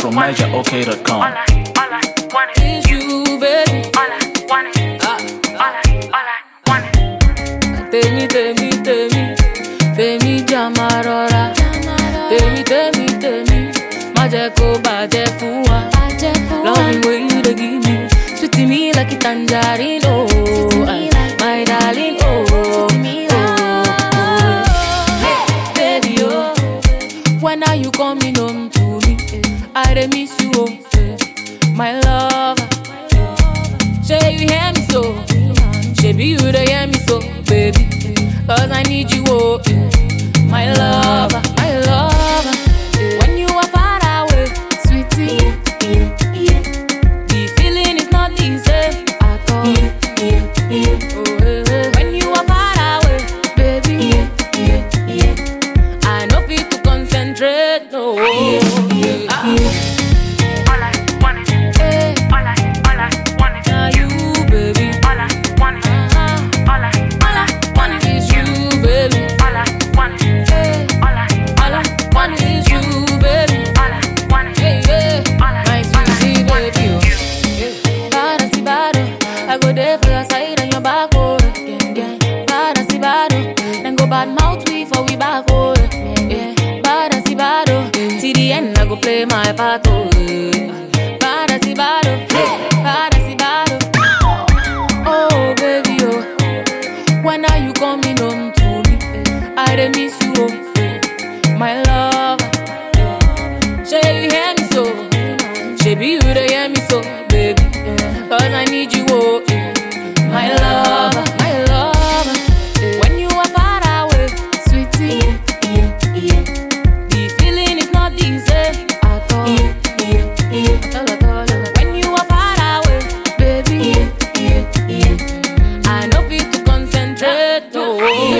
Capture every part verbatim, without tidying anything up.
from niger o k dot com. All I, all I want is you, baby. All I want is, uh, all I, all I want is. Temi, temi, temi, temi jamarora. Temi, temi, temi, majeko baje fuwa. Loving way you dey give me, sweet to me like a tangerine, oh, my darling, oh, oh, oh. Hey, baby, oh, when are you coming home to me? I dey miss you, oh, my love. Say you hear me so, baby you dey hear me so, baby, cause I need you, oh, my love, my love. When you are far away, sweetie, the feeling is not the same at all. Oh, when you are far away, baby, I no fit to concentrate, no. Ah. All I want is, Hey. all I, all I want is Now you. you, baby. All I want is, Uh-huh. all I, all I want is It's you. you, baby. All I want is, Hey. all I, all I One want is is you, baby. all I want is, Hey, yeah. all I, My all I sweetie want baby. is you. Bad and see bad, oh. I go there for your side and your back, oh. Gang, gang. Bad and see bad, oh. Then go bad mouth before we back, oh. Yeah. Bad and see bad, oh. Till the end, I go play my part, oh. Yeah. Bad and see bad, oh. Bad and see bad, oh. Oh, baby, oh. When are you coming home to me? I dey miss you, oh, my love. Say you hear me so, baby you dey hear me so, baby, cause I need you, oh, my love, my love. When you are far away, sweetie, the feeling is not the same at all. At all, at all. When you are far away, baby, I no fit to concentrate, oh.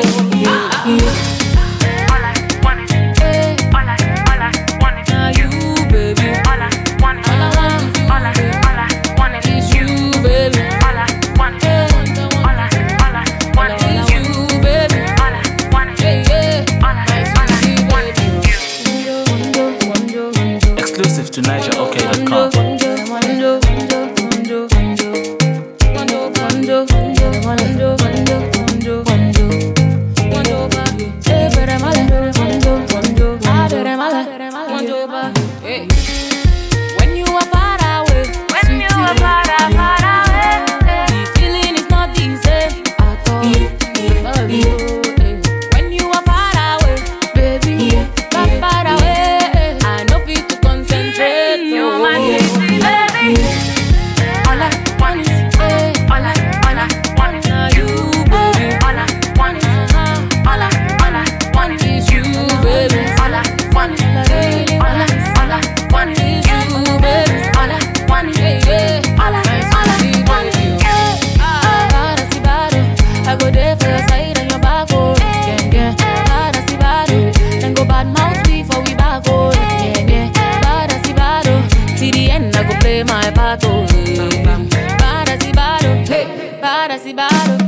All I want is, Hey, all I, all I want is now you. you, baby. All I want is, All I want is you, all I, all I want is It's you. you, baby. All I want is, all I, all I want is you. You, baby. All I want Yeah, is, yeah. all I, all I want is you. Exclusive to niger o k dot com. When you are far away, When you are far, far away, the feeling is not the same at all. When you are far away, baby, far, far away, I no fit to concentrate. you're my sweetie baby. All I want is, eh, All I, all I want is now you. you, baby. All I want is, Uh-huh. all I, all I want is you, baby. All I want is, all I, all I want is you, baby. All I want is, Yeah, all I, all I want is you. Bad and see bad, oh. I go there for your side and your back, oh. Yeah, yeah. Bad and see bad, oh. Then go bad mouth before we back, oh. Yeah, yeah. Bad and see bad, oh. Till the end, I go play my part, oh. Yeah. Bad and see bad, oh. Hey, bad and see bad, oh.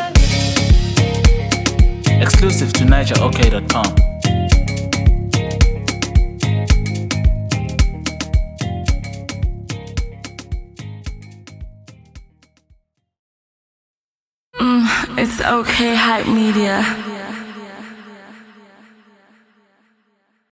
Exclusive to niger o k dot com. It's okay, Hype Media.